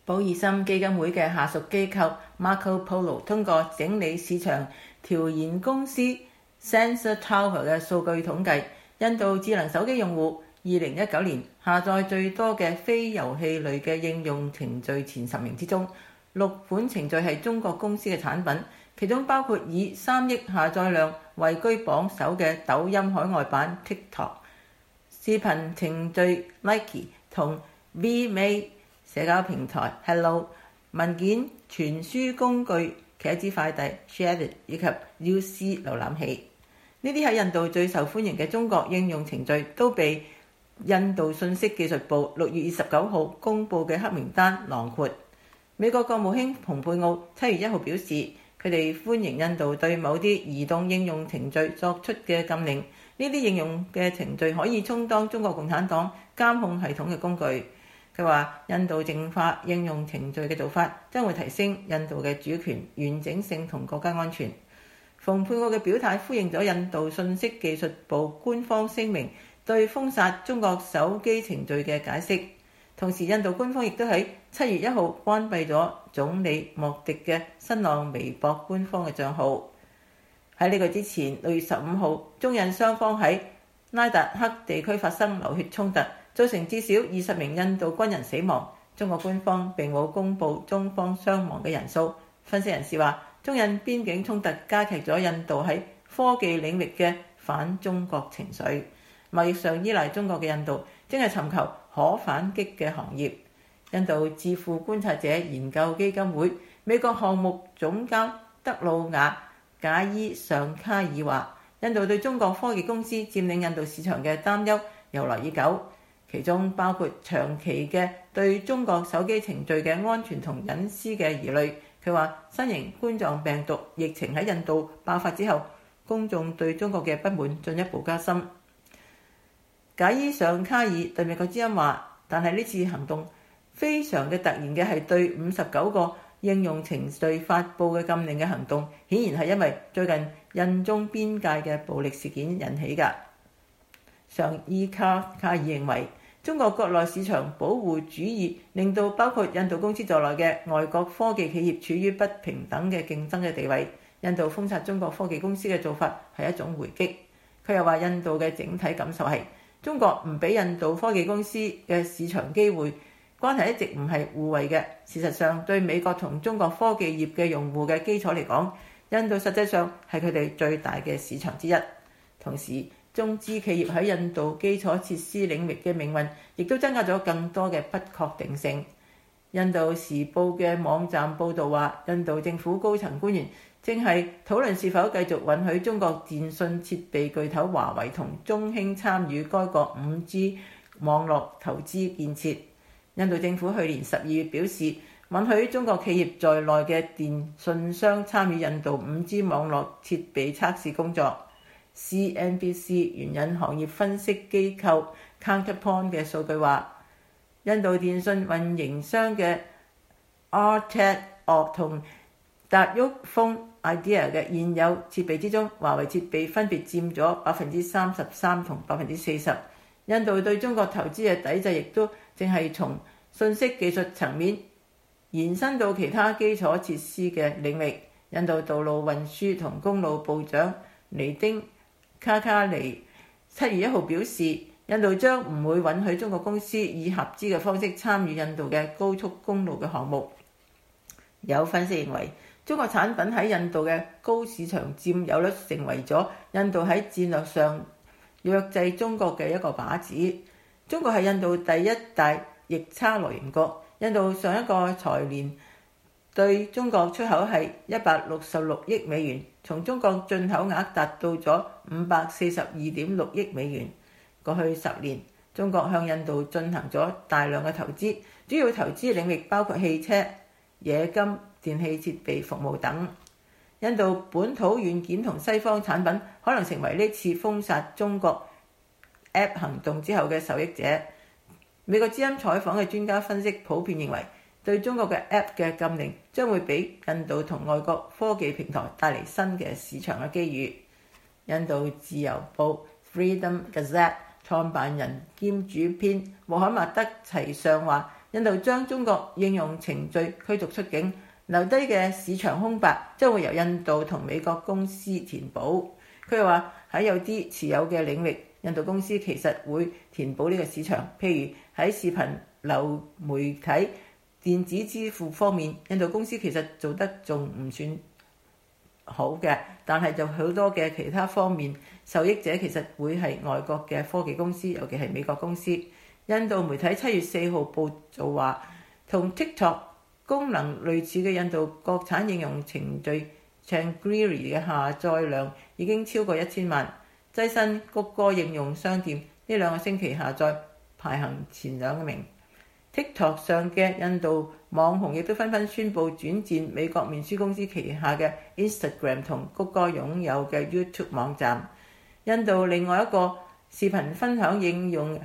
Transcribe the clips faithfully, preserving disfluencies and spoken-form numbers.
保爾森基金會嘅下屬機構 Marco Polo 通過整理市場調研公司 Sensor Tower 嘅數據統計，印度智能手機用戶二零一九年下載最多嘅非遊戲類嘅應用程序前十名之中，六款程序係中國公司嘅產品，其中包括以三億下載量位居榜首嘅抖音海外版 TikTok、視頻程序 Likee 同 V-Made、社交平台 Hello、文件傳輸工具茄子快遞 Share 以及 U C 瀏覽器。呢啲喺印度最受歡迎嘅中國應用程序都被印度信息技術部六月二十九號公佈嘅黑名單囊括。美國國務卿蓬佩奧七月一號表示，佢哋歡迎印度對某啲移動應用程序作出嘅禁令。呢啲應用嘅程序可以充當中國共產黨監控系統嘅工具。佢話：印度淨化應用程序嘅做法將會提升印度嘅主權、完整性同國家安全。蓬佩奧嘅表態呼應咗印度信息技術部官方聲明對封殺中國手機程序嘅解釋。同時，印度官方亦都喺七月一號關閉咗總理莫迪嘅新浪微博官方嘅帳號。喺呢個之前，六月十五號，中印雙方喺拉達克地區發生流血衝突，造成至少二十名印度軍人死亡。中國官方並冇公布中方傷亡嘅人數。分析人士話，中印邊境衝突加劇咗印度喺科技領域嘅反中國情緒。貿易上依賴中國嘅印度正係尋求可反擊嘅行業。印度智庫觀察者研究基金會美國項目總監德魯瓦賈伊尚卡爾話，印度對中國科技公司佔領印度市場嘅擔憂由來已久，其中包括長期嘅對中國手機程序嘅安全同隱私嘅疑慮。佢話，新型冠狀病毒疫情喺印度爆發之後，公眾對中國嘅不滿進一步加深。賈伊尚卡爾對美國之音話，但係呢次行動非常嘅突然嘅係對五十九個應用程序發布嘅禁令嘅行動，顯然係因為最近印中邊界嘅暴力事件引起㗎。尚伊卡卡爾認為，中國國內市場保護主義令到包括印度公司在內嘅外國科技企業處於不平等嘅競爭嘅地位。印度封殺中國科技公司嘅做法係一種回擊。佢又話，印度嘅整體感受係中國唔俾印度科技公司嘅市場機會，關係一直唔係互惠嘅。事實上，對美國同中國科技業嘅用戶嘅基礎嚟講，印度實際上係佢哋最大嘅市場之一。同時，中資企業喺印度基礎設施領域嘅命運，亦都增加咗更多嘅不確定性。印度時報嘅網站報導話，印度政府高層官員正係討論是否繼續允許中國電信設備巨頭華為同中興參與該國 五 G 網絡投資建設。印度政府去年十二月表示，允許中國企業在內嘅電信商參與印度 五 G 網絡設備測試工作。C N B C 援引行業分析機構 Counterpoint 嘅數據話，印度電信運營商嘅 R T E D 同達沃豐 Idea 嘅現有設備之中，華為設備分別佔咗百分之三十三同百分之四十。印度對中國投資嘅抵制亦都正係從信息技術層面延伸到其他基礎設施嘅領域。印度道路運輸同公路部長尼丁卡卡尼七月一號表示，印度將唔會允許中國公司以合資嘅方式參與印度嘅高速公路嘅項目。有分析認為，中國產品喺印度嘅高市場佔有率成為咗印度喺戰略上約制中國嘅一個靶子。中國係印度第一大逆差來源國。印度上一個財年對中國出口係一百六十六億美元，從中國進口額達到咗五百四十二點六億美元。過去十年，中國向印度進行咗大量嘅投資，主要投資領域包括汽車、冶金、電氣設備服務等。印度本土軟件同西方產品可能成為呢次封殺中國 App 行動之後嘅受益者。美國之音採訪嘅專家分析普遍認為，對中國嘅 App 嘅禁令將會俾印度同外國科技平台帶嚟新嘅市場嘅機遇。印度自由報 Freedom Gazette 創辦人兼主編穆罕默德齊尚話， 印度將中國應用程序驅逐出境，留低嘅市場空白將會由印度同美國公司填補。佢又話喺有啲持有嘅領域，印度公司其實會填補呢個市場，譬如喺視頻流媒體、電子支付方面，印度公司其實做得仲唔算好嘅，但係就好多嘅其他方面，受益者其實會係外國嘅科技公司，尤其係美國公司。印度媒體七月四號報導話，同 TikTok 功能類似嘅印度國產應用程序 Changiri 嘅下載量已經超過一千萬，躋身谷歌應用商店呢兩個星期下載排行前兩名。TikTok 上嘅印度網紅亦都紛紛宣布轉戰美國面書公司旗下嘅 Instagram 同谷歌擁有嘅 YouTube 網站。印度另外一個視頻分享應用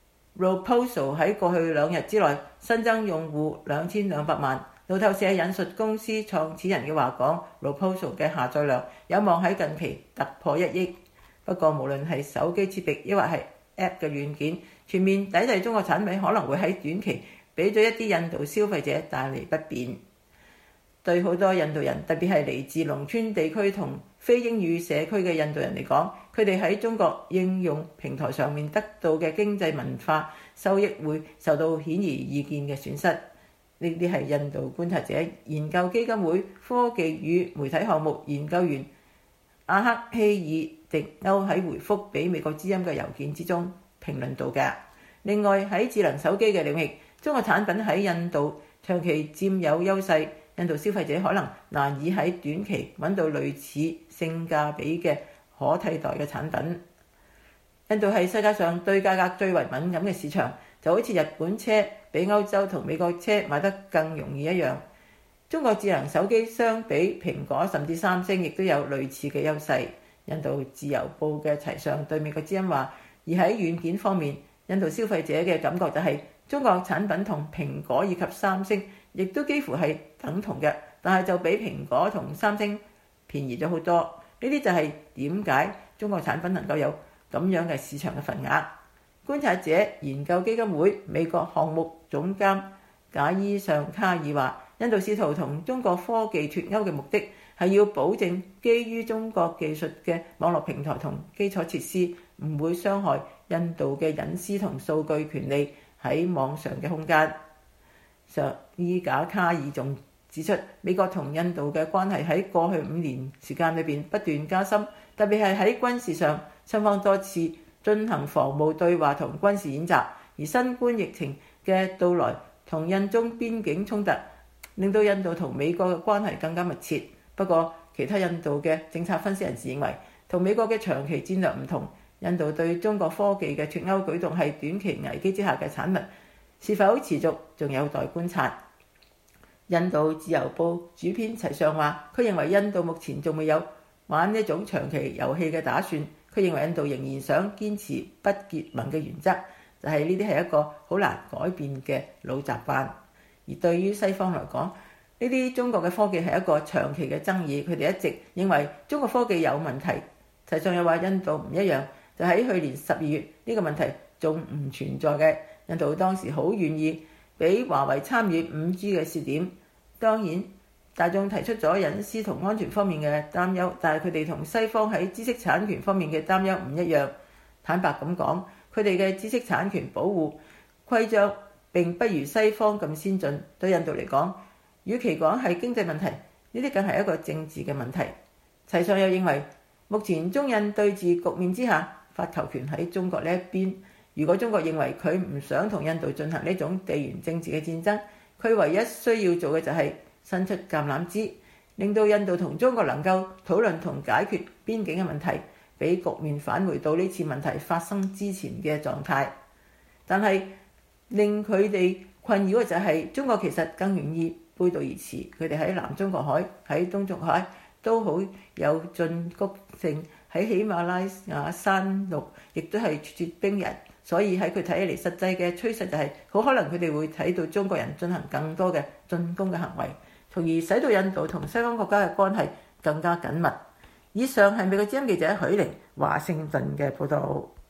Roposo 喺過去兩日之內新增用戶兩千兩百萬。路透社引述公司創始人嘅話講 ，Roposo 嘅下載量有望喺近期突破一億。不過無論係手機設備抑或係 App 嘅軟件，全面抵制中國產品可能會喺短期俾咗一啲印度消費者帶嚟不便。對好多印度人，特別係嚟自農村地區同非英語社區嘅印度人嚟講，佢哋喺中國應用平台上面得到嘅經濟文化收益會受到顯而易見嘅損失。呢啲係印度觀察者研究基金會科技與媒體項目研究員阿克希爾迪歐喺回覆俾美國之音嘅郵件之中評論到嘅。另外喺智能手機嘅領域，中國產品喺印度長期佔有優勢，印度消費者可能難以喺短期揾到類似性價比嘅可替代嘅產品。印度係世界上對價格最為敏感嘅市場，就好似日本車比歐洲同美國車買得更容易一樣。中國智能手機相比蘋果甚至三星亦都有類似嘅優勢。印度自由報嘅齊上對美國之音話，而喺軟件方面，印度消費者嘅感覺就係中國產品同蘋果以及三星亦都幾乎係等同嘅，但係就比蘋果同三星便宜咗好多。呢啲就係點解中國產品能夠有咁樣嘅市場嘅份額。觀察者研究基金會美國項目總監賈伊尚卡爾話，印度試圖同中國科技脫鈎嘅目的係要保證基於中國技術嘅網絡平台同基礎設施唔會傷害印度嘅隱私同數據權利喺網上嘅空間。上伊賈卡爾仲指出，美國同印度嘅關係喺過去五年時間裏邊不斷加深，特別係喺軍事上，雙方多次進行防務對話同軍事演習，而新冠疫情嘅到來同印中邊境衝突，令到印度同美國嘅關係更加密切。不過，其他印度嘅政策分析人士認為，同美國嘅長期戰略唔同，印度對中國科技嘅脫鈎舉動係短期危機之下嘅產物，是否持續仲有待觀察。印度自由報主編齊上話，佢認為印度目前仲未有玩一種長期遊戲嘅打算。佢認為印度仍然想堅持不結盟嘅原則，就係呢啲係一個好難改變嘅老習慣。而對於西方嚟講，呢啲中國嘅科技係一個長期嘅爭議，佢哋一直認為中國科技有問題。齊上又話印度唔一樣，就喺去年十二月呢個問題仲唔存在嘅。印度當時好願意俾華為參與五 G 嘅試點。當然，大眾提出咗隱私同安全方面嘅擔憂，但係佢哋同西方喺知識產權方面嘅擔憂唔一樣。坦白咁講，佢哋嘅知識產權保護規章並不如西方咁先進。對印度嚟講，與其講係經濟問題，呢啲更係一個政治嘅問題。齊上又認為，目前中印對峙局面之下，發球權喺中國呢一邊。如果中國認為佢唔想同印度進行呢種地緣政治嘅戰爭，佢唯一需要做嘅就係伸出橄欖枝，令到印度同中國能夠討論同解決邊境嘅問題，俾局面返回到呢次問題發生之前嘅狀態。但係令佢哋困擾嘅就係中國其實更願意背道而馳，佢哋喺南中國海、喺東中國海都好有進攻性，喺喜馬拉雅山麓亦都係咄咄逼人。所以喺佢睇起嚟，實際嘅趨勢就係好可能佢哋會睇到中國人進行更多嘅進攻嘅行為，從而使到印度同西方國家嘅關係更加緊密。以上係美國之音記者許玲華盛頓嘅報導。